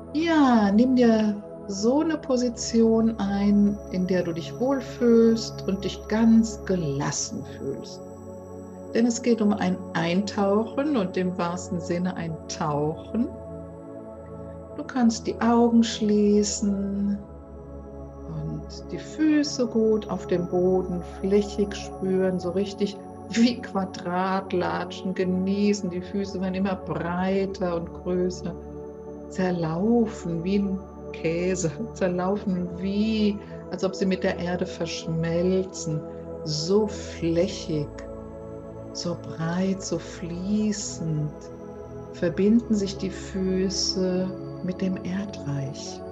Ja, nimm dir so eine Position ein, in der du dich wohlfühlst und dich ganz gelassen fühlst. Denn es geht um ein Eintauchen und im wahrsten Sinne ein Tauchen. Du kannst die Augen schließen und die Füße gut auf dem Boden flächig spüren, so richtig wie Quadratlatschen genießen. Die Füße werden immer breiter und größer, zerlaufen wie ein Käse, zerlaufen wie, als ob sie mit der Erde verschmelzen, so flächig, so breit, so fließend verbinden sich die Füße mit dem Erdreich.